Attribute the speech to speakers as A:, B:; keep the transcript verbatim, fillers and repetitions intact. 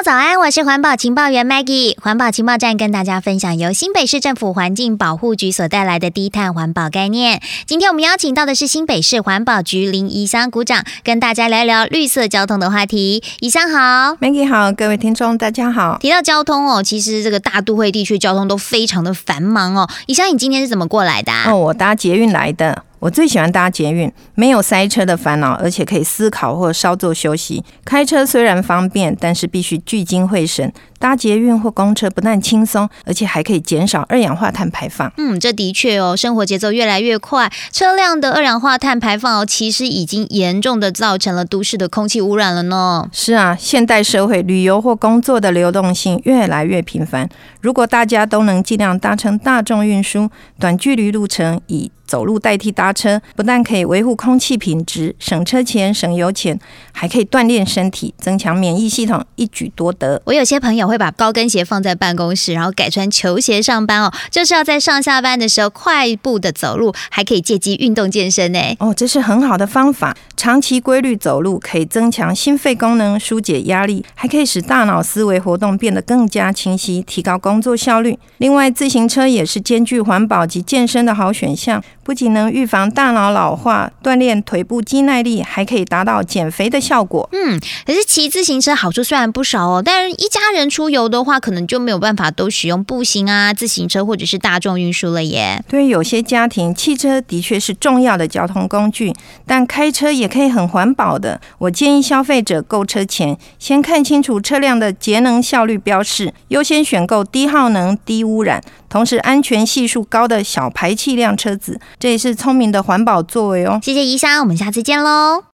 A: 早安，我是环保情报员 Maggie。环保情报站跟大家分享由新北市政府环境保护局所带来的低碳环保概念。今天我们邀请到的是新北市环保局林宜香股长，跟大家聊聊绿色交通的话题。宜香好。
B: Maggie 好，各位听众大家好。
A: 提到交通哦，其实这个大都会地区交通都非常的繁忙哦。宜香，你今天是怎么过来的啊？
B: 哦，我搭捷运来的。我最喜欢搭捷运，没有塞车的烦恼，而且可以思考或稍作休息。开车虽然方便，但是必须聚精会神。搭捷运或公车不但轻松，而且还可以减少二氧化碳排放。
A: 嗯，这的确哦，生活节奏越来越快，车辆的二氧化碳排放哦，其实已经严重的造成了都市的空气污染了呢。
B: 是啊，现代社会旅游或工作的流动性越来越频繁，如果大家都能尽量搭乘大众运输，短距离路程以走路代替搭车，不但可以维护空气品质，省车钱省油钱，还可以锻炼身体，增强免疫系统，一举多得。
A: 我有些朋友会把高跟鞋放在办公室，然后改穿球鞋上班哦，就是要在上下班的时候快步的走路，还可以借机运动健身呢。
B: 哦，这是很好的方法。长期规律走路可以增强心肺功能，疏解压力，还可以使大脑思维活动变得更加清晰，提高工作效率。另外，自行车也是兼具环保及健身的好选项，不仅能预防大脑老化，锻炼腿部肌耐力，还可以达到减肥的效果。
A: 嗯，可是骑自行车好处虽然不少哦，但是一家人出游的话，可能就没有办法都使用步行啊、自行车或者是大众运输了耶。
B: 对于有些家庭，汽车的确是重要的交通工具，但开车也可以很环保的。我建议消费者购车前，先看清楚车辆的节能效率标示，优先选购低耗能、低污染，同时安全系数高的小排气量车子，这也是聪明的环保作为哦。
A: 谢谢宜香，我们下次见喽。